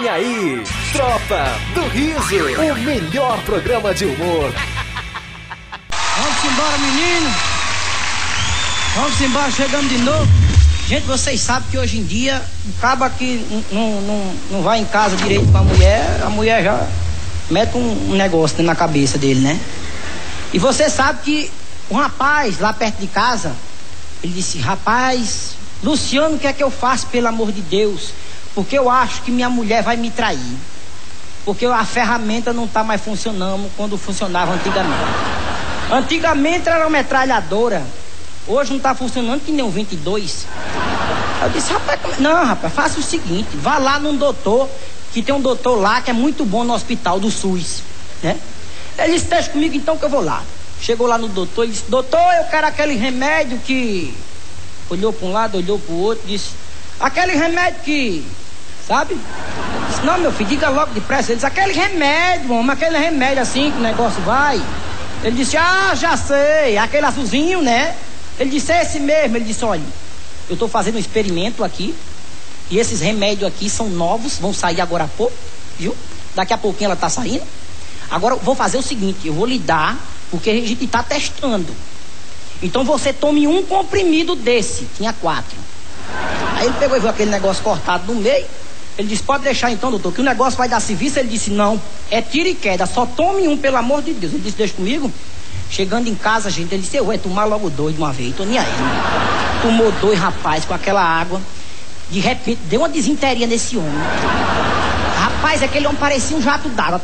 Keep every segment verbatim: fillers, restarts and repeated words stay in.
Vem aí, Tropa do Riso, o melhor programa de humor. Vamos embora, menino. Vamos embora, chegamos de novo. Gente, vocês sabem que hoje em dia o cabo que não, não, não vai em casa direito com a mulher, a mulher já mete um, um negócio na cabeça dele, né? E você sabe que um rapaz lá perto de casa, ele disse: rapaz, Luciano, o que é que eu faço, pelo amor de Deus? Porque eu acho que minha mulher vai me trair. Porque a ferramenta não está mais funcionando quando funcionava antigamente. Antigamente era uma metralhadora, hoje não está funcionando que nem um vinte e dois. Eu disse: rapaz, não, rapaz, faça o seguinte, vá lá num doutor, que tem um doutor lá que é muito bom no hospital do SUS, né? Ele disse: deixa comigo então que eu vou lá. Chegou lá no doutor e disse: doutor, eu quero aquele remédio que... Olhou para um lado, olhou para o outro, disse: aquele remédio que... Sabe? Eu disse: não, meu filho, diga logo depressa. Ele disse: aquele remédio, homem, aquele remédio assim que o negócio vai. Ele disse: ah, já sei, aquele azulzinho, né? Ele disse: é esse mesmo. Ele disse: olha, eu estou fazendo um experimento aqui, e esses remédios aqui são novos, vão sair agora há pouco, viu? Daqui a pouquinho ela está saindo. Agora eu vou fazer o seguinte, eu vou lhe dar, porque a gente está testando. Então você tome um comprimido desse. Tinha quatro. Aí ele pegou e viu aquele negócio cortado no meio. Ele disse: pode deixar então, doutor, que o negócio vai dar serviço. Ele disse: não, é tiro e queda, só tome um, pelo amor de Deus. Ele disse: deixa comigo. Chegando em casa, gente, ele disse: eu vou tomar logo dois de uma vez, tô nem aí. Tomou dois, rapaz, com aquela água. De repente, deu uma desinteria nesse homem. Rapaz, aquele homem parecia um jato d'água.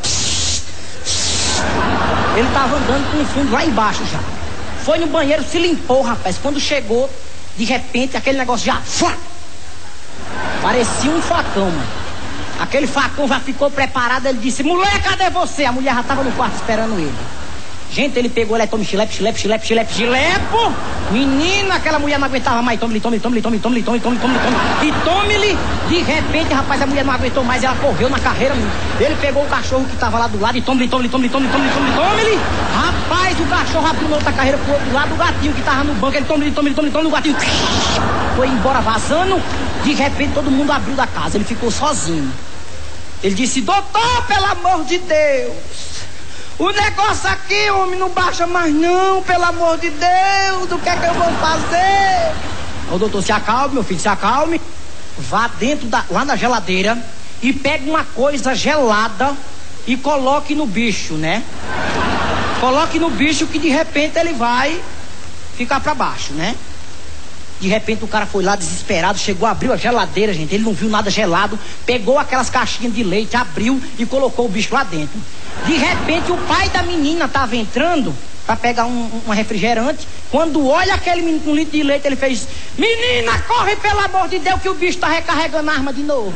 Ele tava andando com o fundo lá embaixo já. Foi no banheiro, se limpou, rapaz. Quando chegou, de repente, aquele negócio já... Fuá! Parecia um facão, mano. Aquele facão já ficou preparado. Ele disse: mulher, cadê você? A mulher já tava no quarto esperando ele. Gente, ele pegou, ele tome chilepe, chilepe, chilepe, chilepe, chilepo. Menina, aquela mulher não aguentava mais. Tome-lhe, tome-lhe, tome-lhe, tome-lhe, tome-lhe, tome-lhe, tome-lhe, tome-lhe, tome-lhe. E tome-lhe. De repente, rapaz, a mulher não aguentou mais. Ela correu na carreira. Ele pegou o cachorro que tava lá do lado e tome-lhe, tome-lhe, tome-lhe, tome-lhe, tome-lhe, tome-lhe, tome-lhe. Rapaz, o cachorro abriu na outra carreira pro outro lado. O gatinho que tava no banco, ele tome-lhe, tome-lhe, tome-lhe, tome-lhe, o gatinho foi embora vazando. De repente, todo mundo abriu da casa. Ele ficou sozinho. Ele disse: doutor, pelo amor de Deus, o negócio aqui, homem, não baixa mais não, pelo amor de Deus, o que é que eu vou fazer? O doutor: se acalme, meu filho, se acalme. Vá dentro da, lá na geladeira e pegue uma coisa gelada e coloque no bicho, né? Coloque no bicho que de repente ele vai ficar pra baixo, né? De repente o cara foi lá desesperado, chegou, abriu a geladeira, gente, ele não viu nada gelado, pegou aquelas caixinhas de leite, abriu e colocou o bicho lá dentro. De repente o pai da menina estava entrando para pegar um, um refrigerante. Quando olha aquele menino com um litro de leite, ele fez: menina, corre, pelo amor de Deus, que o bicho tá recarregando a arma de novo.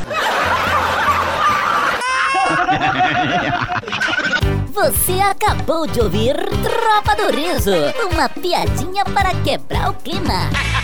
Você acabou de ouvir Tropa do Riso, uma piadinha para quebrar o clima.